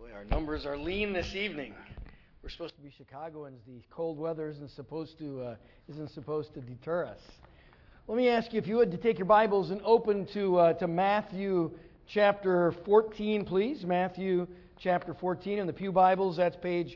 Boy, our numbers are lean this evening. We're supposed to be Chicagoans. The cold weather isn't supposed to deter us. Let me ask you, if you would, to take your Bibles and open to Matthew chapter 14, please. Matthew chapter 14 in the Pew Bibles. That's page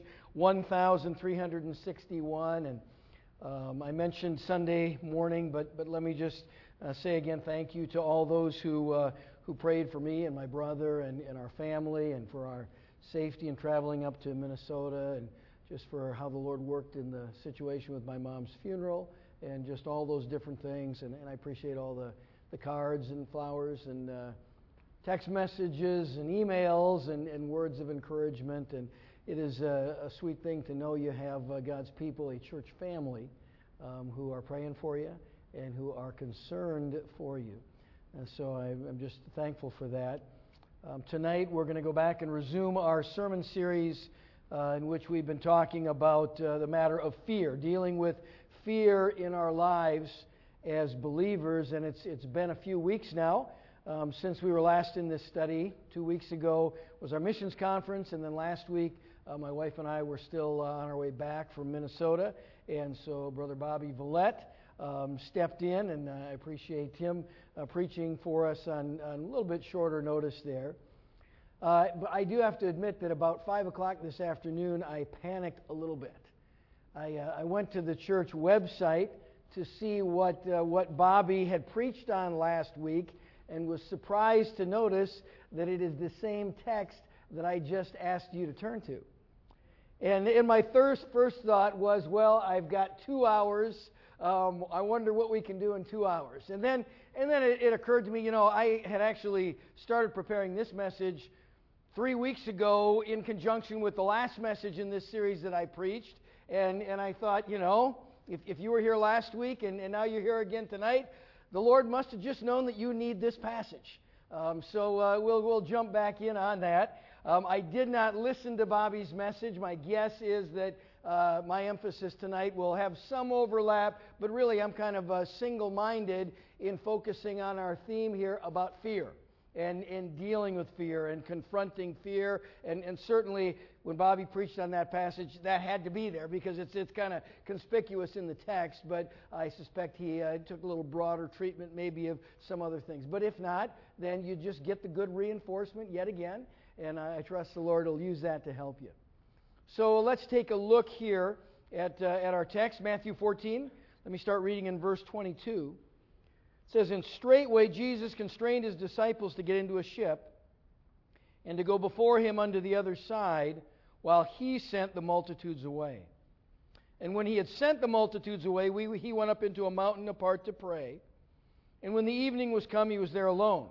1361. And I mentioned Sunday morning, but let me just say again, thank you to all those who prayed for me and my brother and our family, and for our safety in traveling up to Minnesota, and just for how the Lord worked in the situation with my mom's funeral, and just all those different things. And I appreciate all the cards and flowers and text messages and emails and words of encouragement. And it is a sweet thing to know you have God's people, a church family, who are praying for you and who are concerned for you. And so I'm just thankful for that. Tonight we're going to go back and resume our sermon series in which we've been talking about the matter of fear, dealing with fear in our lives as believers. And it's been a few weeks now since we were last in this study. 2 weeks ago was our missions conference, and then last week my wife and I were still on our way back from Minnesota, and so Brother Bobby Villette stepped in, and I appreciate him preaching for us on a little bit shorter notice there. But I do have to admit that about 5 o'clock this afternoon, I panicked a little bit. I went to the church website to see what Bobby had preached on last week, and was surprised to notice that it is the same text that I just asked you to turn to. And in my first thought was, well, I've got 2 hours. I wonder what we can do in 2 hours. And then it occurred to me, I had actually started preparing this message 3 weeks ago in conjunction with the last message in this series that I preached. And I thought, if you were here last week and now you're here again tonight, the Lord must have just known that you need this passage. So we'll jump back in on that. I did not listen to Bobby's message. My guess is that my emphasis tonight will have some overlap, but really I'm kind of single-minded in focusing on our theme here about fear and dealing with fear and confronting fear. And certainly when Bobby preached on that passage, that had to be there because it's kind of conspicuous in the text, but I suspect he took a little broader treatment maybe of some other things. But if not, then you just get the good reinforcement yet again, and I trust the Lord will use that to help you. So let's take a look here at our text, Matthew 14. Let me start reading in verse 22. It says, "And straightway Jesus constrained his disciples to get into a ship and to go before him unto the other side, while he sent the multitudes away. And when he had sent the multitudes away, he went up into a mountain apart to pray. And when the evening was come, he was there alone.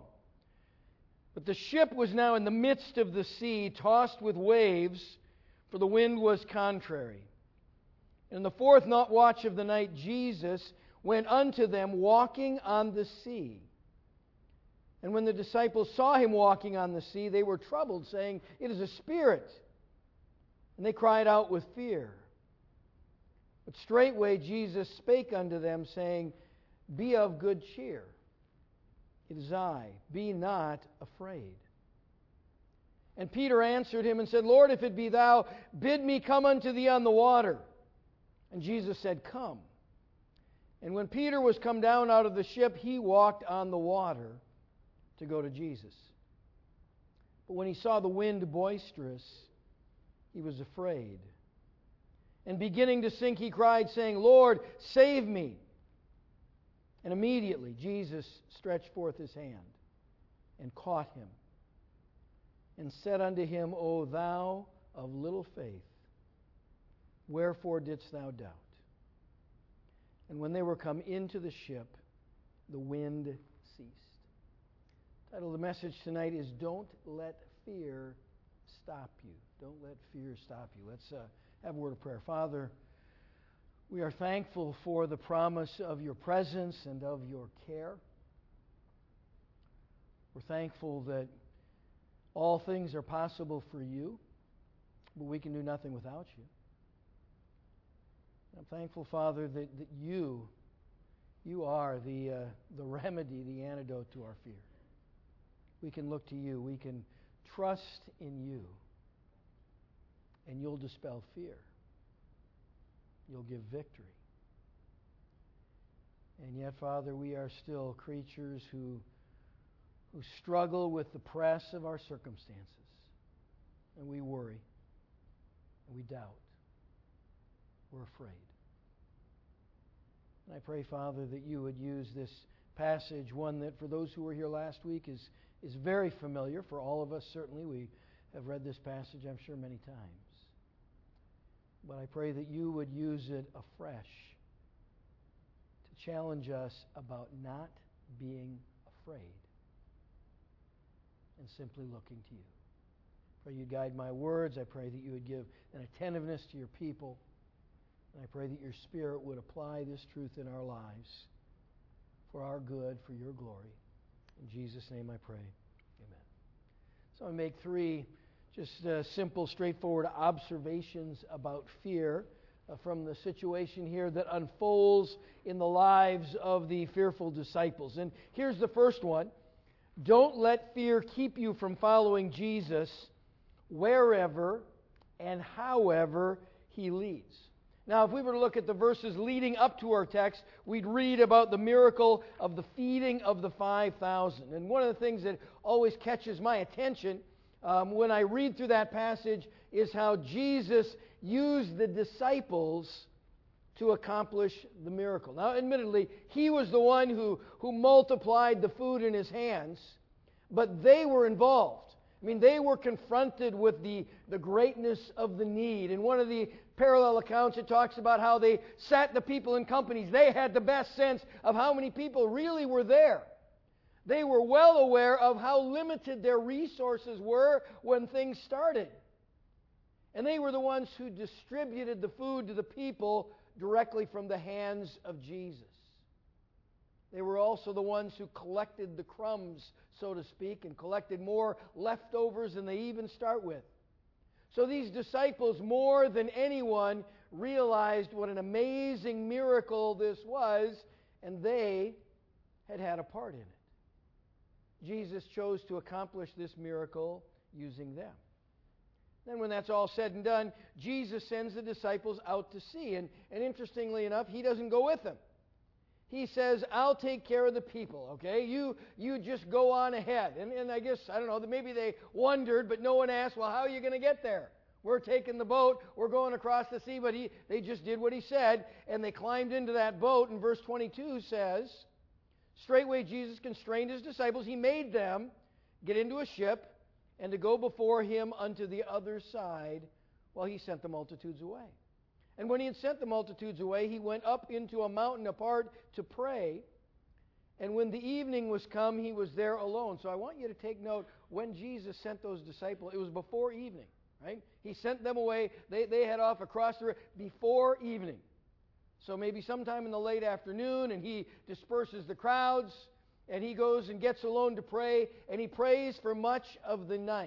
But the ship was now in the midst of the sea, tossed with waves, for the wind was contrary. And in the fourth watch of the night, Jesus went unto them walking on the sea. And when the disciples saw him walking on the sea, they were troubled, saying, It is a spirit. And they cried out with fear. But straightway Jesus spake unto them, saying, Be of good cheer. It is I. Be not afraid. And Peter answered him and said, Lord, if it be thou, bid me come unto thee on the water. And Jesus said, Come. And when Peter was come down out of the ship, he walked on the water to go to Jesus. But when he saw the wind boisterous, he was afraid. And beginning to sink, he cried, saying, Lord, save me. And immediately Jesus stretched forth his hand and caught him, and said unto him, O thou of little faith, wherefore didst thou doubt? And when they were come into the ship, the wind ceased. The title of the message tonight is Don't Let Fear Stop You. Don't let fear stop you. Let's have a word of prayer. Father, we are thankful for the promise of your presence and of your care. We're thankful that all things are possible for you, but we can do nothing without you. I'm thankful, Father, that you are the remedy, the antidote to our fear. We can look to you. We can trust in you. and you'll dispel fear. You'll give victory. And yet, Father, we are still creatures who struggle with the press of our circumstances. And we worry. And we doubt. We're afraid. And I pray, Father, that you would use this passage, one that for those who were here last week is very familiar. For all of us, certainly, we have read this passage, I'm sure, many times. But I pray that you would use it afresh to challenge us about not being afraid and simply looking to you. I pray you guide my words. I pray that you would give an attentiveness to your people. And I pray that your Spirit would apply this truth in our lives for our good, for your glory. In Jesus' name I pray. Amen. So I make three just simple, straightforward observations about fear from the situation here that unfolds in the lives of the fearful disciples. And here's the first one. Don't let fear keep you from following Jesus wherever and however He leads. Now, if we were to look at the verses leading up to our text, we'd read about the miracle of the feeding of the 5,000. And one of the things that always catches my attention when I read through that passage is how Jesus used the disciples to accomplish the miracle. Now, admittedly, He was the one who multiplied the food in His hands, but they were involved. I mean, they were confronted with the greatness of the need. In one of the parallel accounts, it talks about how they sat the people in companies. They had the best sense of how many people really were there. They were well aware of how limited their resources were when things started. And they were the ones who distributed the food to the people directly from the hands of Jesus. They were also the ones who collected the crumbs, so to speak, and collected more leftovers than they even start with. So these disciples, more than anyone, realized what an amazing miracle this was, and they had a part in it. Jesus chose to accomplish this miracle using them. Then when that's all said and done, Jesus sends the disciples out to sea. And interestingly enough, He doesn't go with them. He says, I'll take care of the people, okay? You just go on ahead. And I guess, I don't know, maybe they wondered, but no one asked, well, how are you going to get there? We're taking the boat, we're going across the sea, but they just did what He said, and they climbed into that boat. And verse 22 says, straightway Jesus constrained His disciples. He made them get into a ship and to go before Him unto the other side while He sent the multitudes away. And when He had sent the multitudes away, He went up into a mountain apart to pray. And when the evening was come, He was there alone. So I want you to take note, when Jesus sent those disciples, it was before evening, right? He sent them away. They head off across the river before evening. So maybe sometime in the late afternoon, and He disperses the crowds, and He goes and gets alone to pray, and He prays for much of the night.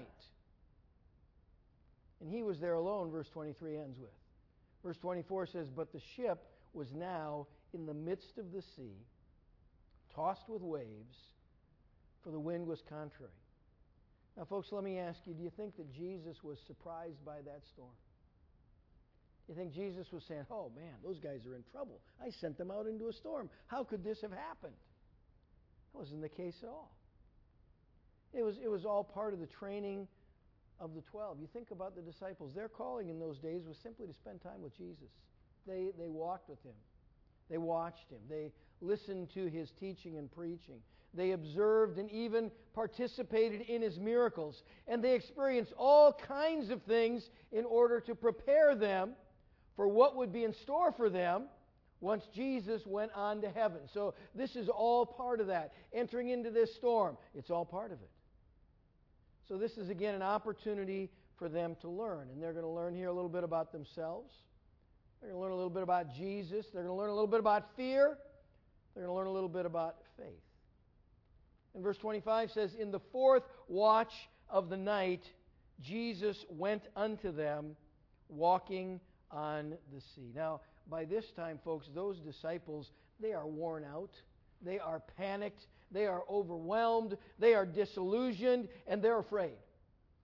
And He was there alone, verse 23 ends with. Verse 24 says, but the ship was now in the midst of the sea, tossed with waves, for the wind was contrary. Now, folks, let me ask you, do you think that Jesus was surprised by that storm? You think Jesus was saying, oh man, those guys are in trouble. I sent them out into a storm. How could this have happened? That wasn't the case at all. It was all part of the training of the 12. You think about the disciples. Their calling in those days was simply to spend time with Jesus. They walked with Him. They watched Him. They listened to His teaching and preaching. They observed and even participated in His miracles. And they experienced all kinds of things in order to prepare them for what would be in store for them once Jesus went on to heaven. So this is all part of that. Entering into this storm, it's all part of it. So this is, again, an opportunity for them to learn. And they're going to learn here a little bit about themselves. They're going to learn a little bit about Jesus. They're going to learn a little bit about fear. They're going to learn a little bit about faith. And verse 25 says, in the fourth watch of the night, Jesus went unto them, walking on the sea. Now, by this time, folks, those disciples, they are worn out. They are panicked. They are overwhelmed. They are disillusioned. And they're afraid.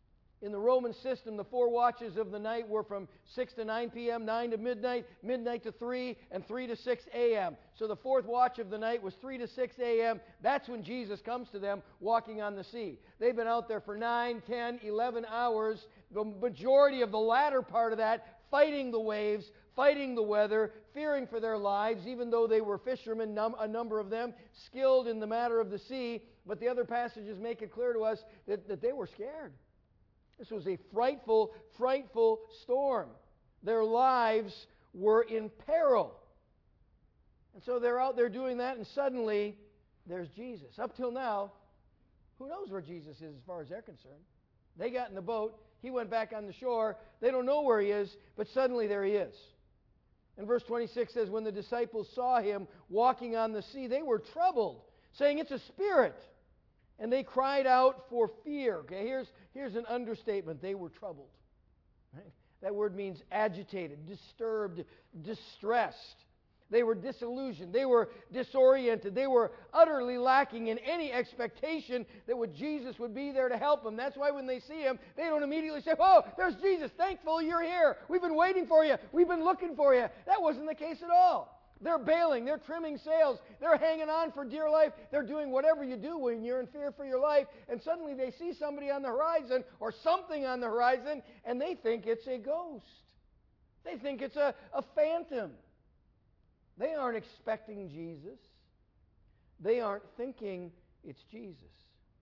In the Roman system, the 4 watches of the night were from 6 to 9 p.m., 9 to midnight, midnight to 3, and 3 to 6 a.m. So the 4th watch of the night was 3 to 6 a.m. That's when Jesus comes to them walking on the sea. They've been out there for 9, 10, 11 hours, the majority of the latter part of that fighting the waves, fighting the weather, fearing for their lives, even though they were fishermen, a number of them, skilled in the matter of the sea. But the other passages make it clear to us that they were scared. This was a frightful, frightful storm. Their lives were in peril. And so they're out there doing that, and suddenly there's Jesus. Up till now, who knows where Jesus is as far as they're concerned? They got in the boat. He went back on the shore. They don't know where he is, but suddenly there he is. And verse 26 says, when the disciples saw him walking on the sea, they were troubled, saying, "It's a spirit." And they cried out for fear. Okay, here's an understatement. They were troubled. Right? That word means agitated, disturbed, distressed. They were disillusioned. They were disoriented. They were utterly lacking in any expectation that Jesus would be there to help them. That's why when they see him, they don't immediately say, "Oh, there's Jesus. Thankful you're here. We've been waiting for you. We've been looking for you." That wasn't the case at all. They're bailing. They're trimming sails. They're hanging on for dear life. They're doing whatever you do when you're in fear for your life. And suddenly they see somebody on the horizon or something on the horizon, and they think it's a ghost. They think it's a phantom. They aren't expecting Jesus. They aren't thinking it's Jesus.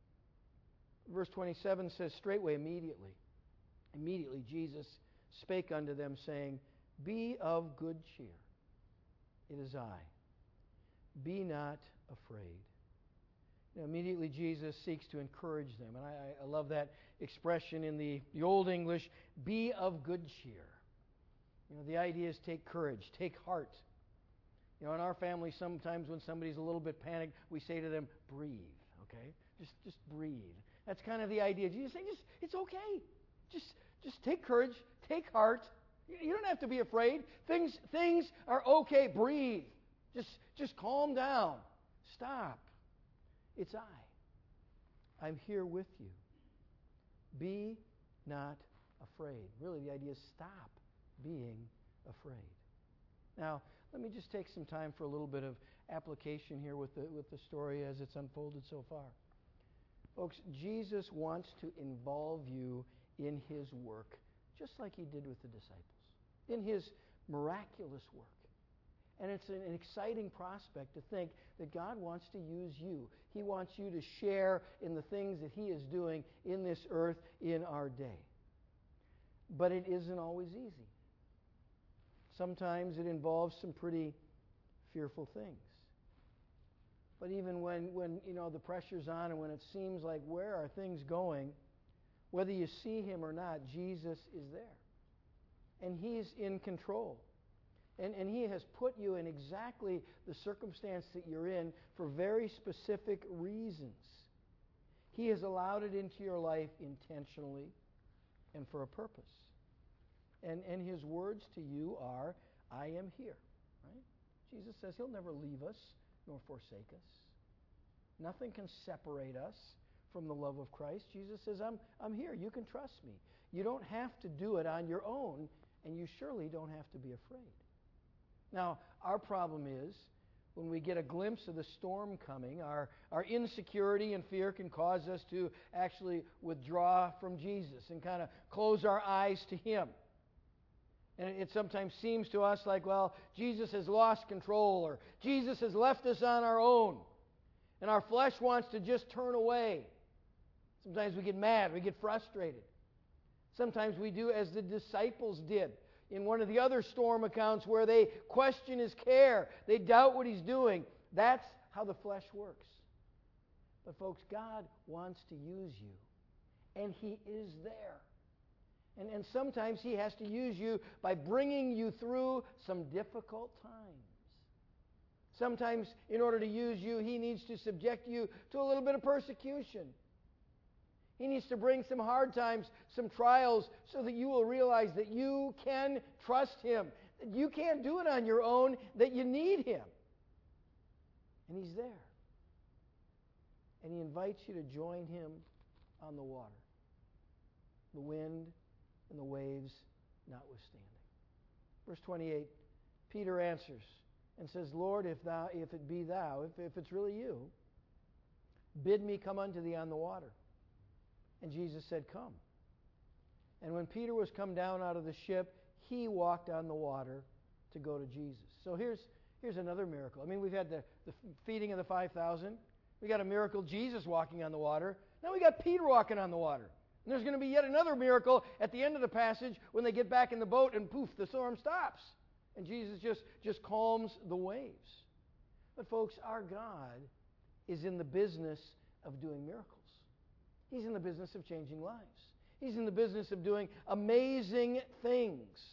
Verse 27 says, straightway, immediately Jesus spake unto them, saying, "Be of good cheer. It is I. Be not afraid." Now, immediately Jesus seeks to encourage them. And I love that expression in the Old English, "be of good cheer." The idea is take courage, take heart. In our family, sometimes when somebody's a little bit panicked, we say to them, "Breathe," okay? Just breathe. That's kind of the idea. Jesus saying, it's okay. Just take courage, take heart. You don't have to be afraid. Things are okay. Breathe. Just calm down. Stop. It's I. I'm here with you. Be not afraid. Really, the idea is stop being afraid. Now, let me just take some time for a little bit of application here with the story as it's unfolded so far. Folks, Jesus wants to involve you in his work, just like he did with the disciples, in his miraculous work. And it's an exciting prospect to think that God wants to use you. He wants you to share in the things that he is doing in this earth in our day. But it isn't always easy. Sometimes it involves some pretty fearful things. But even when the pressure's on and when it seems like where are things going, whether you see him or not, Jesus is there. And he's in control. And he has put you in exactly the circumstance that you're in for very specific reasons. He has allowed it into your life intentionally and for a purpose. And his words to you are, "I am here." Right? Jesus says he'll never leave us nor forsake us. Nothing can separate us from the love of Christ. Jesus says, I'm here. You can trust me. You don't have to do it on your own, and you surely don't have to be afraid. Now, our problem is when we get a glimpse of the storm coming, our insecurity and fear can cause us to actually withdraw from Jesus and kind of close our eyes to him. And it sometimes seems to us like, well, Jesus has lost control, or Jesus has left us on our own. And our flesh wants to just turn away. Sometimes we get mad, we get frustrated. Sometimes we do as the disciples did in one of the other storm accounts where they question his care. They doubt what he's doing. That's how the flesh works. But folks, God wants to use you. And he is there. And sometimes he has to use you by bringing you through some difficult times. Sometimes in order to use you, he needs to subject you to a little bit of persecution. He needs to bring some hard times, some trials, so that you will realize that you can trust him. That you can't do it on your own, that you need him. And he's there. And he invites you to join him on the water. the wind and the waves notwithstanding. Verse 28, Peter answers and says, Lord, if it be thou, if it's really you, bid me come unto thee on the water. And Jesus said, come. And when Peter was come down out of the ship, he walked on the water to go to Jesus. So here's another miracle. I mean, we've had the feeding of the 5,000. We got a miracle, Jesus walking on the water. Now we got Peter walking on the water. And there's going to be yet another miracle at the end of the passage when they get back in the boat and poof, the storm stops. And Jesus just calms the waves. But folks, our God is in the business of doing miracles. He's in the business of changing lives. He's in the business of doing amazing things.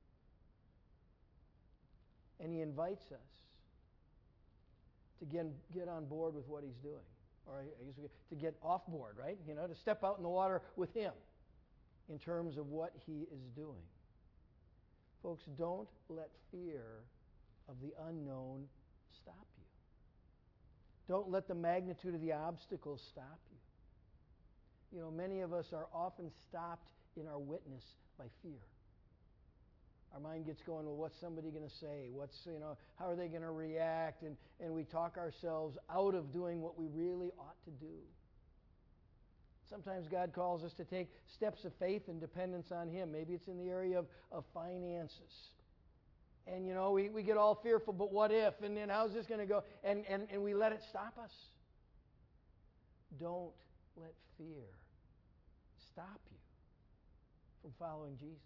And He invites us to get on board with what He's doing. Or I guess to get off board, right? To step out in the water with Him in terms of what He is doing. Folks, don't let fear of the unknown stop you. Don't let the magnitude of the obstacles stop you. Many of us are often stopped in our witness by fear. Our mind gets going, well, what's somebody going to say? How are they going to react? And we talk ourselves out of doing what we really ought to do. Sometimes God calls us to take steps of faith and dependence on Him. Maybe it's in the area of finances. And, we get all fearful, but what if? And then how's this going to go? And we let it stop us. Don't let fear stop you from following Jesus,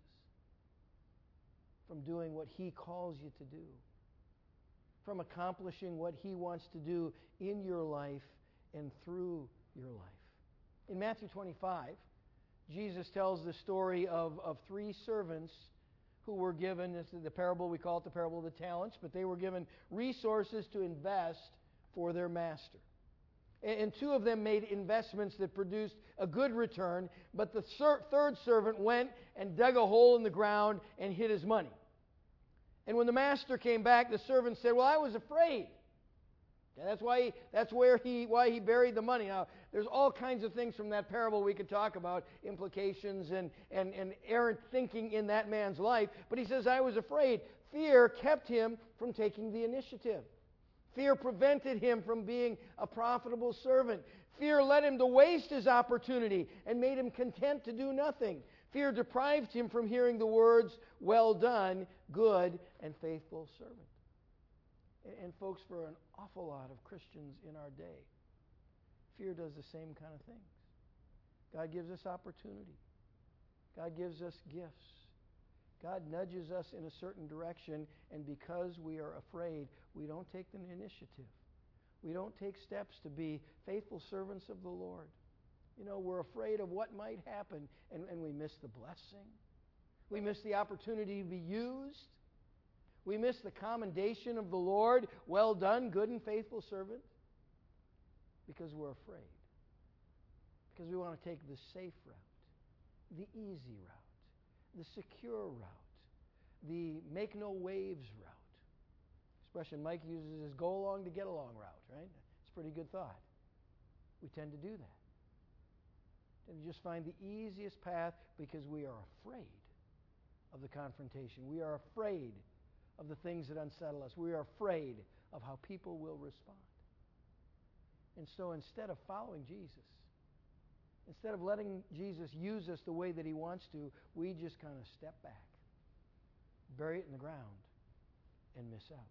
from doing what He calls you to do, from accomplishing what He wants to do in your life and through your life. In Matthew 25, Jesus tells the story of three servants who were given, this is the parable, we call it the parable of the talents, but they were given resources to invest for their master. And two of them made investments that produced a good return, but the third servant went and dug a hole in the ground and hid his money. And when the master came back, the servant said, well, I was afraid. And that's why he buried the money. Now, there's all kinds of things from that parable we could talk about, implications and errant thinking in that man's life. But he says, I was afraid. Fear kept him from taking the initiative. Fear prevented him from being a profitable servant. Fear led him to waste his opportunity and made him content to do nothing. Fear deprived him from hearing the words, well done, good and faithful servant. And folks, for an awful lot of Christians in our day, fear does the same kind of things. God gives us opportunity. God gives us gifts. God nudges us in a certain direction, and because we are afraid, we don't take the initiative. We don't take steps to be faithful servants of the Lord. We're afraid of what might happen, and we miss the blessing. We miss the opportunity to be used. We miss the commendation of the Lord. Well done, good and faithful servant. Because we're afraid. Because we want to take the safe route, the easy route, the secure route, the make no waves route. Expression Mike uses is go along to get along route, right? It's a pretty good thought. We tend to do that. And just find the easiest path because we are afraid of the confrontation. We are afraid of the things that unsettle us. We are afraid of how people will respond. And so instead of following Jesus, instead of letting Jesus use us the way that He wants to, we just kind of step back, bury it in the ground, and miss out.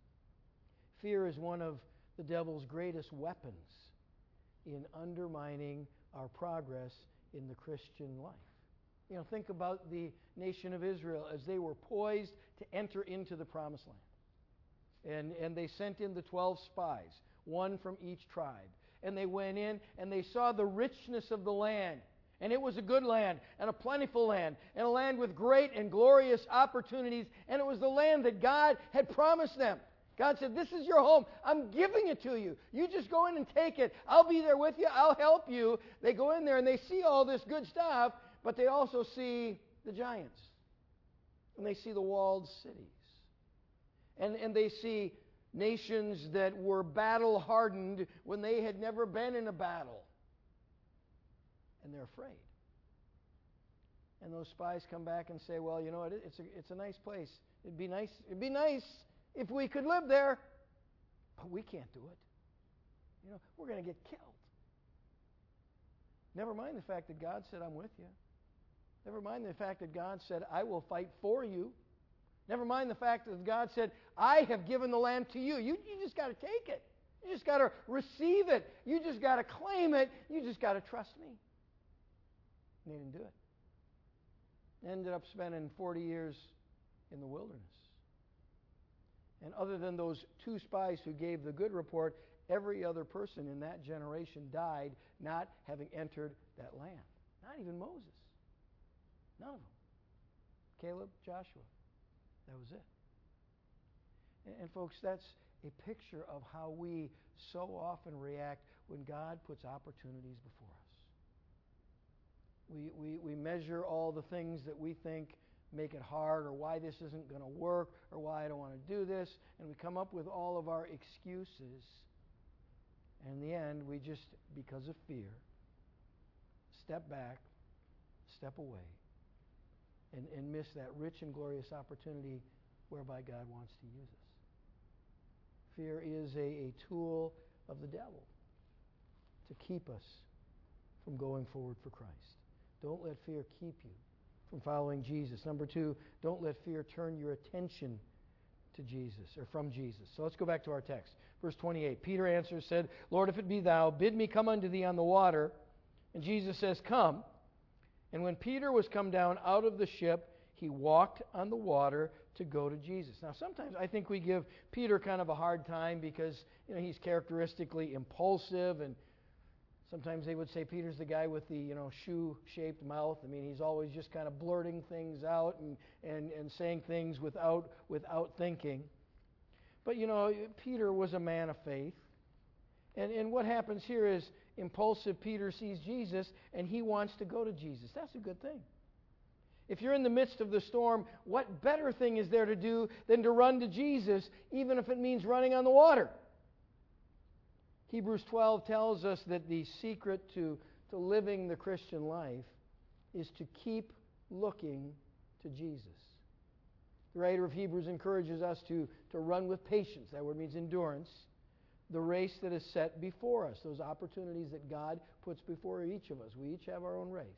Fear is one of the devil's greatest weapons in undermining our progress in the Christian life. Think about the nation of Israel as they were poised to enter into the promised land. And they sent in the 12 spies, one from each tribe. And they went in and they saw the richness of the land. And it was a good land and a plentiful land and a land with great and glorious opportunities. And it was the land that God had promised them. God said, this is your home. I'm giving it to you. You just go in and take it. I'll be there with you. I'll help you. They go in there and they see all this good stuff, but they also see the giants. And they see the walled cities. And they see nations that were battle-hardened when they had never been in a battle. And they're afraid. And those spies come back and say, well, you know what, it's a nice place. It'd be nice if we could live there, but we can't do it. You know, we're going to get killed. Never mind the fact that God said, I'm with you. Never mind the fact that God said, I will fight for you. Never mind the fact that God said, I have given the land to you. You just got to take it. You just got to receive it. You just got to claim it. You just got to trust me. And they didn't do it. Ended up spending 40 years in the wilderness. And other than those 2 spies who gave the good report, every other person in that generation died not having entered that land. Not even Moses. None of them. Caleb, Joshua. That was it. And folks, that's a picture of how we so often react when God puts opportunities before us. We measure all the things that we think make it hard, or why this isn't going to work, or why I don't want to do this, and we come up with all of our excuses. And in the end, we just, because of fear, step back, step away, and miss that rich and glorious opportunity whereby God wants to use us. Fear is a tool of the devil to keep us from going forward for Christ. Don't let fear keep you from following Jesus. Number 2, don't let fear turn your attention to Jesus, or from Jesus. So let's go back to our text. Verse 28. Peter answers, said, Lord, if it be thou, bid me come unto thee on the water. And Jesus says, come. And when Peter was come down out of the ship, he walked on the water to go to Jesus. Now, sometimes I think we give Peter kind of a hard time because, he's characteristically impulsive, and sometimes they would say Peter's the guy with the, shoe-shaped mouth. I mean, he's always just kind of blurting things out and saying things without thinking. But, Peter was a man of faith. And what happens here is impulsive Peter sees Jesus, and he wants to go to Jesus. That's a good thing. If you're in the midst of the storm, what better thing is there to do than to run to Jesus, even if it means running on the water? Hebrews 12 tells us that the secret to living the Christian life is to keep looking to Jesus. The writer of Hebrews encourages us to run with patience. That word means endurance. The race that is set before us, those opportunities that God puts before each of us. We each have our own race.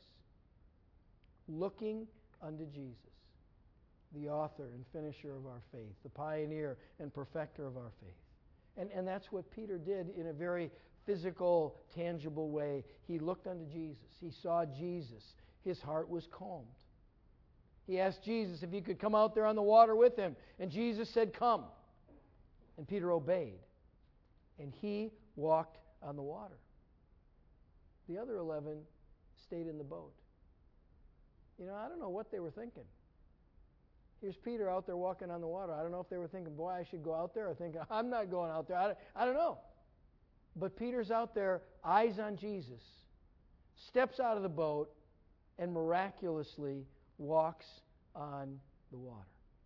Looking unto Jesus, the author and finisher of our faith, the pioneer and perfecter of our faith. And that's what Peter did in a very physical, tangible way. He looked unto Jesus. He saw Jesus. His heart was calmed. He asked Jesus if he could come out there on the water with him. And Jesus said, come. And Peter obeyed. And he walked on the water. The other 11 stayed in the boat. I don't know what they were thinking. Here's Peter out there walking on the water. I don't know if they were thinking, boy, I should go out there, or thinking, I'm not going out there. I don't know. But Peter's out there, eyes on Jesus, steps out of the boat, and miraculously walks on the water.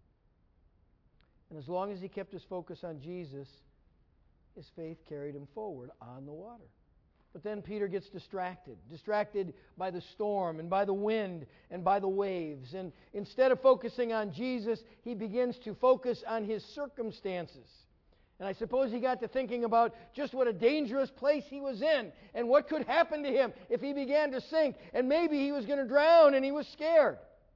And as long as he kept his focus on Jesus, his faith carried him forward on the water. But then Peter gets distracted by the storm and by the wind and by the waves. And instead of focusing on Jesus, he begins to focus on his circumstances. And I suppose he got to thinking about just what a dangerous place he was in and what could happen to him if he began to sink. And maybe he was going to drown, and he was scared.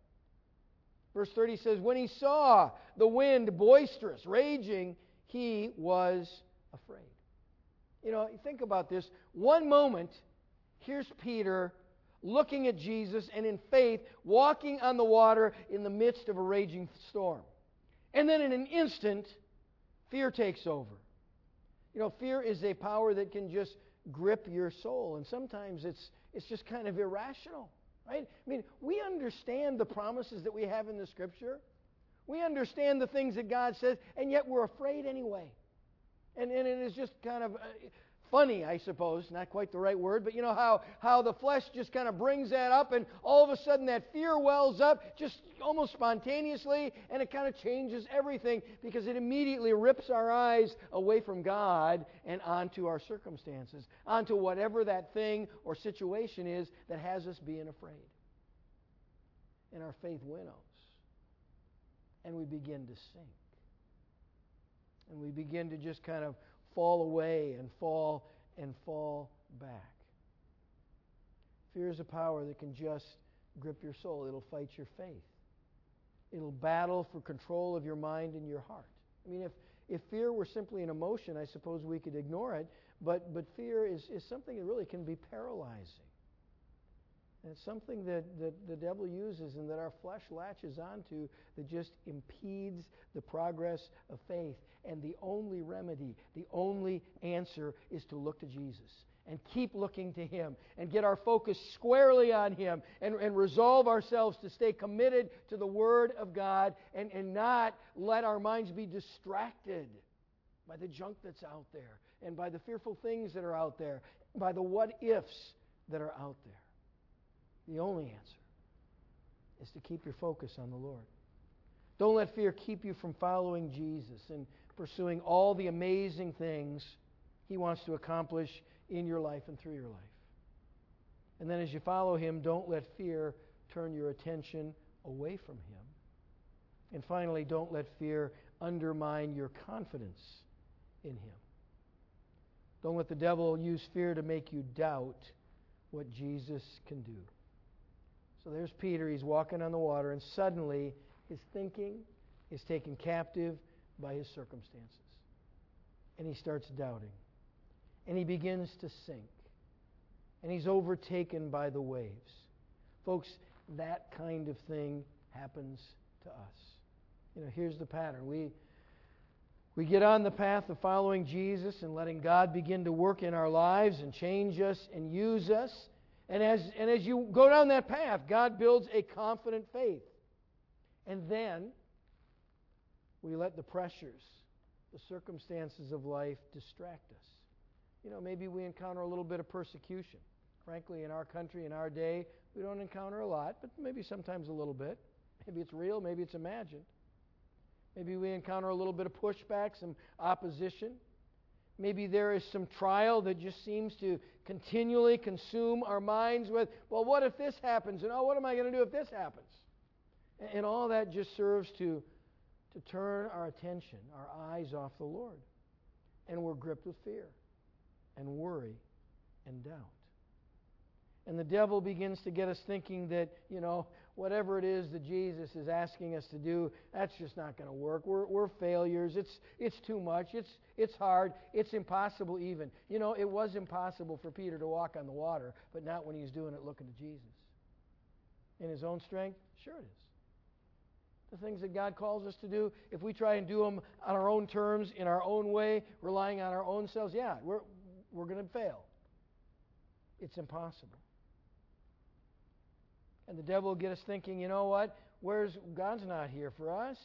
Verse 30 says, when he saw the wind boisterous, raging, he was afraid. Think about this. One moment, here's Peter looking at Jesus and in faith walking on the water in the midst of a raging storm. And then in an instant, fear takes over. Fear is a power that can just grip your soul. And sometimes it's just kind of irrational, right? I mean, we understand the promises that we have in the Scripture. We understand the things that God says, and yet we're afraid anyway. And it is just kind of funny, I suppose, not quite the right word, but how the flesh just kind of brings that up, and all of a sudden that fear wells up just almost spontaneously, and it kind of changes everything because it immediately rips our eyes away from God and onto our circumstances, onto whatever that thing or situation is that has us being afraid. and our faith winnows. And we begin to sink. And we begin to just kind of fall away and fall back. Fear is a power that can just grip your soul. It'll fight your faith. It'll battle for control of your mind and your heart. I mean, if fear were simply an emotion, I suppose we could ignore it. But fear is something that really can be paralyzing. And it's something that the devil uses and that our flesh latches onto that just impedes the progress of faith. And the only remedy, the only answer is to look to Jesus and keep looking to Him and get our focus squarely on Him and resolve ourselves to stay committed to the Word of God and not let our minds be distracted by the junk that's out there and by the fearful things that are out there, by the what-ifs that are out there. The only answer is to keep your focus on the Lord. Don't let fear keep you from following Jesus and pursuing all the amazing things He wants to accomplish in your life and through your life. And then as you follow Him, don't let fear turn your attention away from Him. And finally, don't let fear undermine your confidence in Him. Don't let the devil use fear to make you doubt what Jesus can do. So there's Peter. He's walking on the water, and suddenly his thinking is taken captive by his circumstances. And he starts doubting. And he begins to sink. And he's overtaken by the waves. Folks, that kind of thing happens to us. Here's the pattern. We get on the path of following Jesus and letting God begin to work in our lives and change us and use us. And as you go down that path, God builds a confident faith. And then we let the pressures, the circumstances of life distract us. Maybe we encounter a little bit of persecution. Frankly, in our country, in our day, we don't encounter a lot, but maybe sometimes a little bit. Maybe it's real, maybe it's imagined. Maybe we encounter a little bit of pushback, some opposition. Maybe there is some trial that just seems to continually consume our minds with, well, what if this happens? And what am I going to do if this happens? And all that just serves to turn our attention, our eyes off the Lord. And we're gripped with fear and worry and doubt. And the devil begins to get us thinking that, whatever it is that Jesus is asking us to do, that's just not going to work. We're failures. It's too much. It's hard. It's impossible even. It was impossible for Peter to walk on the water, but not when he's doing it looking to Jesus. In his own strength? Sure it is. The things that God calls us to do, if we try and do them on our own terms, in our own way, relying on our own selves, we're going to fail. It's impossible. And the devil will get us thinking, God's not here for us.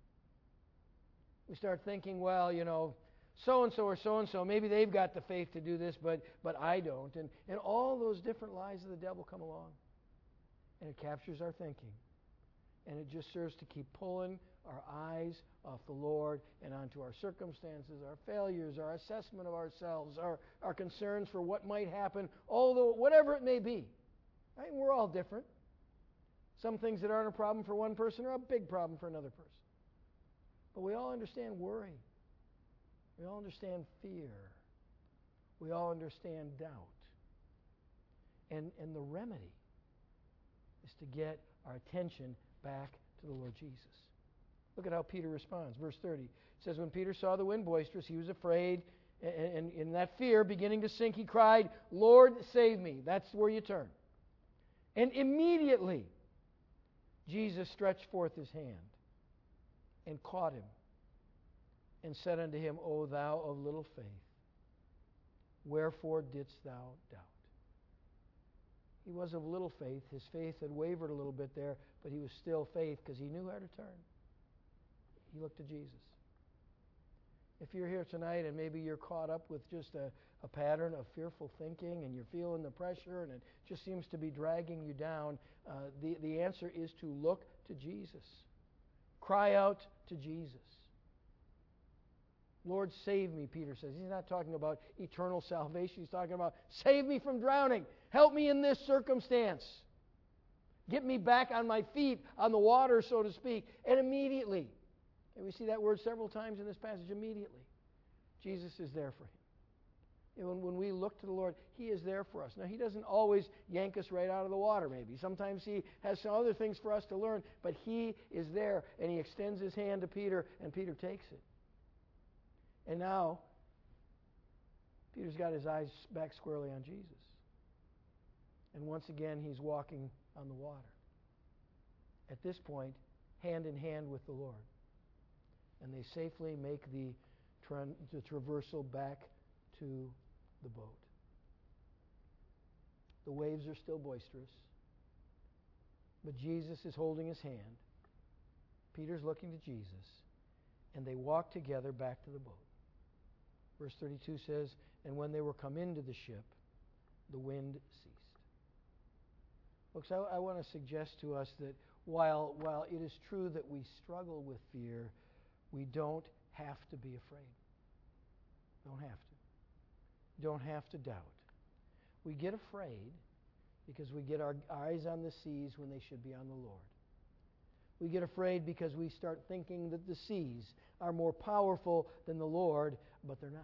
We start thinking, so-and-so or so-and-so, maybe they've got the faith to do this, but I don't. And all those different lies of the devil come along. And it captures our thinking. And it just serves to keep pulling our eyes off the Lord and onto our circumstances, our failures, our assessment of ourselves, our concerns for what might happen, although whatever it may be. Right? We're all different. Some things that aren't a problem for one person are a big problem for another person. But we all understand worry. We all understand fear. We all understand doubt. And the remedy is to get our attention back to the Lord Jesus. Look at how Peter responds. Verse 30. It says, when Peter saw the wind boisterous, he was afraid, and in that fear, beginning to sink, he cried, Lord, save me. That's where you turn. And immediately, Jesus stretched forth his hand and caught him and said unto him, O thou of little faith, wherefore didst thou doubt? He was of little faith. His faith had wavered a little bit there, but he was still faith because he knew how to turn. He looked to Jesus. If you're here tonight and maybe you're caught up with just a pattern of fearful thinking and you're feeling the pressure and it just seems to be dragging you down, the answer is to look to Jesus. Cry out to Jesus. Lord, save me, Peter says. He's not talking about eternal salvation. He's talking about, save me from drowning. Help me in this circumstance. Get me back on my feet on the water, so to speak. And immediately, and we see that word several times in this passage, immediately, Jesus is there for him. And when we look to the Lord, He is there for us. Now, He doesn't always yank us right out of the water, maybe. Sometimes He has some other things for us to learn, but He is there, and He extends His hand to Peter, and Peter takes it. And now, Peter's got his eyes back squarely on Jesus. And once again, he's walking on the water. At this point, hand in hand with the Lord. And they safely make the traversal back to the boat. The waves are still boisterous, but Jesus is holding his hand. Peter's looking to Jesus, and they walk together back to the boat. Verse 32 says, "And when they were come into the ship, the wind ceased." Folks, I want to suggest to us that while it is true that we struggle with fear, we don't have to be afraid. Don't have to. Don't have to doubt. We get afraid because we get our eyes on the seas when they should be on the Lord. We get afraid because we start thinking that the seas are more powerful than the Lord, but they're not.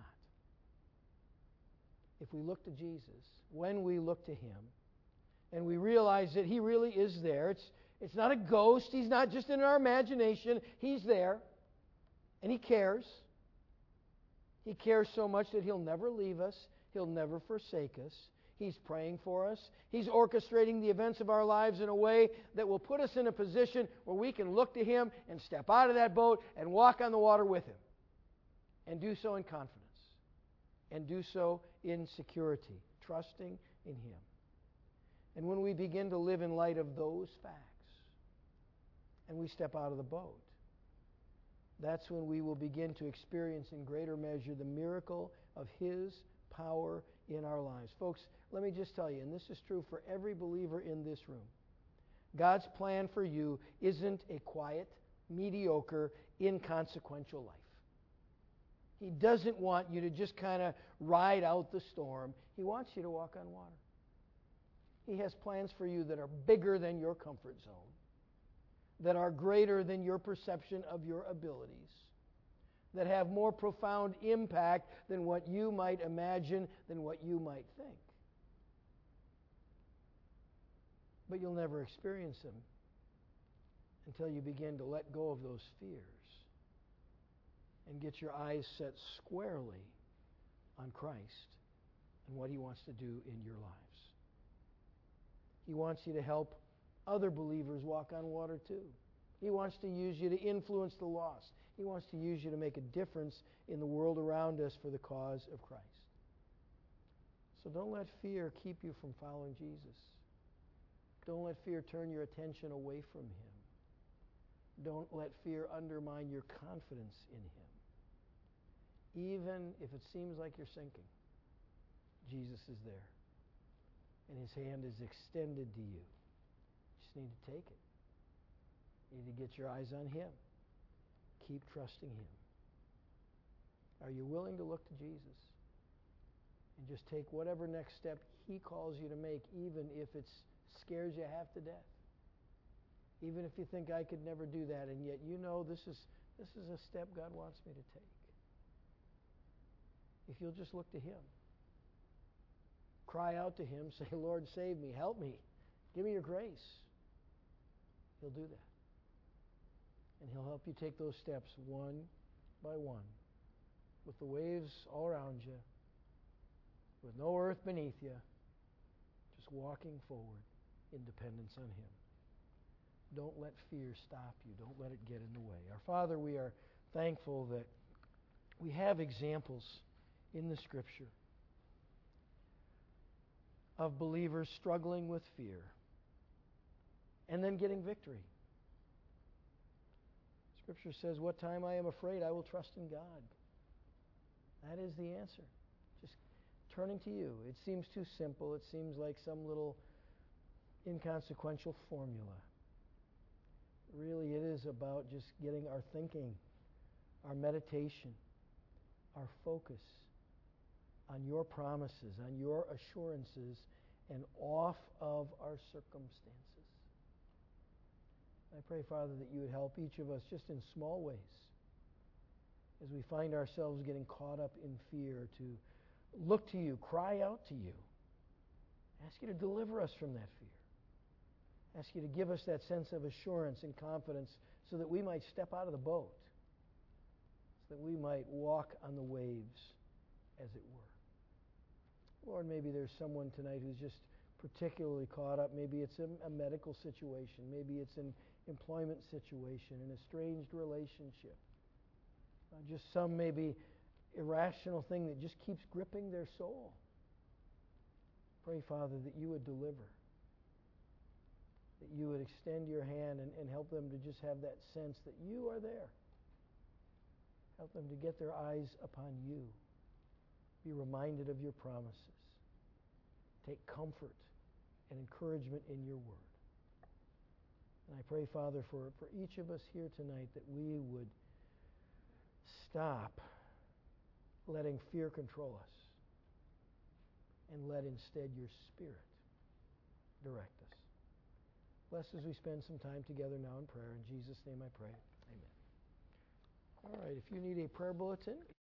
If we look to Jesus, when we look to Him, and we realize that He really is there, it's not a ghost, He's not just in our imagination, He's there, and He cares. He cares so much that He'll never leave us. He'll never forsake us. He's praying for us. He's orchestrating the events of our lives in a way that will put us in a position where we can look to Him and step out of that boat and walk on the water with Him. And do so in confidence. And do so in security, trusting in Him. And when we begin to live in light of those facts, and we step out of the boat, that's when we will begin to experience in greater measure the miracle of His power in our lives. Folks, let me just tell you, and this is true for every believer in this room, God's plan for you isn't a quiet, mediocre, inconsequential life. He doesn't want you to just kind of ride out the storm. He wants you to walk on water. He has plans for you that are bigger than your comfort zone, that are greater than your perception of your abilities, that have more profound impact than what you might imagine, than what you might think. But you'll never experience them until you begin to let go of those fears and get your eyes set squarely on Christ and what He wants to do in your lives. He wants you to help other believers walk on water too. He wants to use you to influence the lost. He wants to use you to make a difference in the world around us for the cause of Christ. So don't let fear keep you from following Jesus. Don't let fear turn your attention away from Him. Don't let fear undermine your confidence in Him. Even if it seems like you're sinking, Jesus is there. And His hand is extended to you. You just need to take it. You need to get your eyes on Him. Keep trusting Him. Are you willing to look to Jesus and just take whatever next step He calls you to make, even if it scares you half to death? Even if you think, I could never do that, and yet you know this is a step God wants me to take. If you'll just look to Him. Cry out to Him, say, Lord, save me, help me, give me your grace. He'll do that. And He'll help you take those steps one by one, with the waves all around you, with no earth beneath you, just walking forward in dependence on Him. Don't let fear stop you. Don't let it get in the way. Our Father, we are thankful that we have examples in the Scripture of believers struggling with fear and then getting victory. Scripture says, what time I am afraid, I will trust in God. That is the answer. Just turning to You. It seems too simple. It seems like some little inconsequential formula. Really, it is about just getting our thinking, our meditation, our focus on Your promises, on Your assurances, and off of our circumstances. I pray, Father, that you would help each of us just in small ways as we find ourselves getting caught up in fear to look to you, cry out to you, ask you to deliver us from that fear. Ask you to give us that sense of assurance and confidence so that we might step out of the boat, so that we might walk on the waves, as it were. Lord, maybe there's someone tonight who's just particularly caught up. Maybe it's a medical situation. Maybe it's an employment situation, an estranged relationship. Just some maybe irrational thing that just keeps gripping their soul. Pray, Father, that you would deliver, that you would extend your hand and help them to just have that sense that you are there. Help them to get their eyes upon you. Be reminded of your promises. Take comfort and encouragement in your word. And I pray, Father, for each of us here tonight that we would stop letting fear control us and let instead your Spirit direct us. Bless as we spend some time together now in prayer. In Jesus' name I pray. Amen. All right, if you need a prayer bulletin,